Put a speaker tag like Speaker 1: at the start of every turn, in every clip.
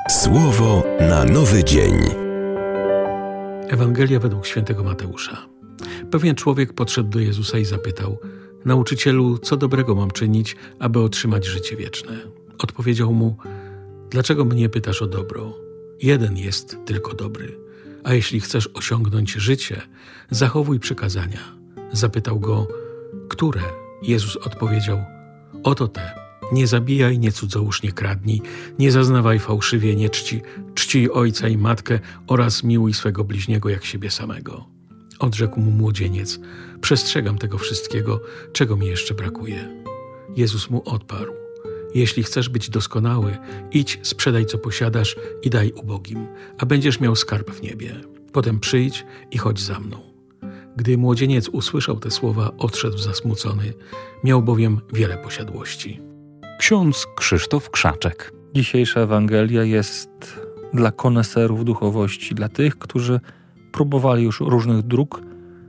Speaker 1: Słowo na nowy dzień.
Speaker 2: Ewangelia według świętego Mateusza. Pewien człowiek podszedł do Jezusa i zapytał: Nauczycielu, co dobrego mam czynić, aby otrzymać życie wieczne? Odpowiedział mu: Dlaczego mnie pytasz o dobro? Jeden jest tylko dobry. A jeśli chcesz osiągnąć życie, zachowuj przykazania. Zapytał go: Które? Jezus odpowiedział: Oto te. Nie zabijaj, nie cudzołóż, nie kradnij, nie zaznawaj fałszywie, nie czcij ojca i matkę oraz miłuj swego bliźniego jak siebie samego. Odrzekł mu młodzieniec: Przestrzegam tego wszystkiego, czego mi jeszcze brakuje. Jezus mu odparł: Jeśli chcesz być doskonały, idź, sprzedaj co posiadasz i daj ubogim, a będziesz miał skarb w niebie. Potem przyjdź i chodź za mną. Gdy młodzieniec usłyszał te słowa, odszedł zasmucony, miał bowiem wiele posiadłości.
Speaker 3: Ksiądz Krzysztof Krzaczek. Dzisiejsza Ewangelia jest dla koneserów duchowości, dla tych, którzy próbowali już różnych dróg,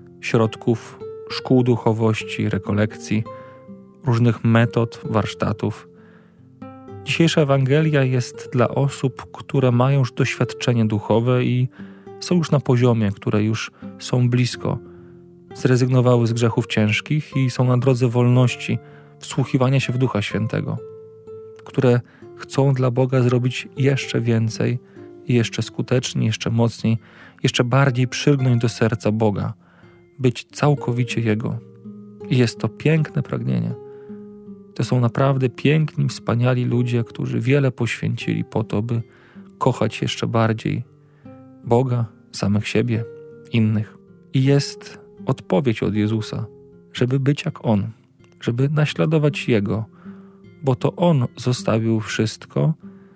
Speaker 3: środków, szkół duchowości, rekolekcji, różnych metod, warsztatów. Dzisiejsza Ewangelia jest dla osób, które mają już doświadczenie duchowe i są już na poziomie, które już są blisko, zrezygnowały z grzechów ciężkich i są na drodze wolności, wsłuchiwania się w Ducha Świętego, które chcą dla Boga zrobić jeszcze więcej, jeszcze skuteczniej, jeszcze mocniej, jeszcze bardziej przylgnąć do serca Boga, być całkowicie Jego. I jest to piękne pragnienie. To są naprawdę piękni, wspaniali ludzie, którzy wiele poświęcili po to, by kochać jeszcze bardziej Boga, samych siebie, innych. I jest odpowiedź od Jezusa, żeby być jak On, żeby naśladować Jego, bo to On zostawił wszystko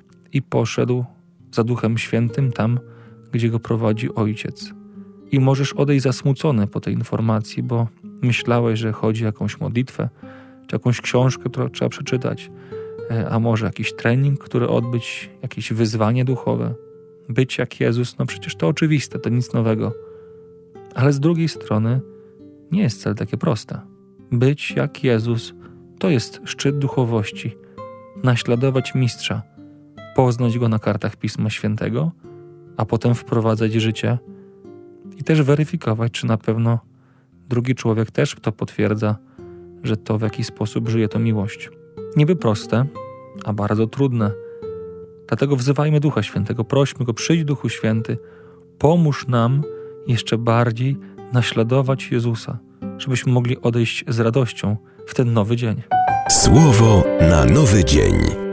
Speaker 3: i poszedł za Duchem Świętym tam, gdzie Go prowadzi Ojciec. I możesz odejść zasmucony po tej informacji, bo myślałeś, że chodzi o jakąś modlitwę, czy jakąś książkę, którą trzeba przeczytać, a może jakiś trening, który odbyć, jakieś wyzwanie duchowe. Być jak Jezus, no przecież to oczywiste, to nic nowego. Ale z drugiej strony nie jest wcale takie proste. Być jak Jezus to jest szczyt duchowości. Naśladować Mistrza, poznać Go na kartach Pisma Świętego, a potem wprowadzać życie i też weryfikować, czy na pewno drugi człowiek też to potwierdza, że to w jakiś sposób żyje to miłość. Niby proste, a bardzo trudne. Dlatego wzywajmy Ducha Świętego, prośmy Go: przyjdź Duchu Święty, pomóż nam jeszcze bardziej naśladować Jezusa, żebyśmy mogli odejść z radością w ten nowy dzień.
Speaker 1: Słowo na nowy dzień.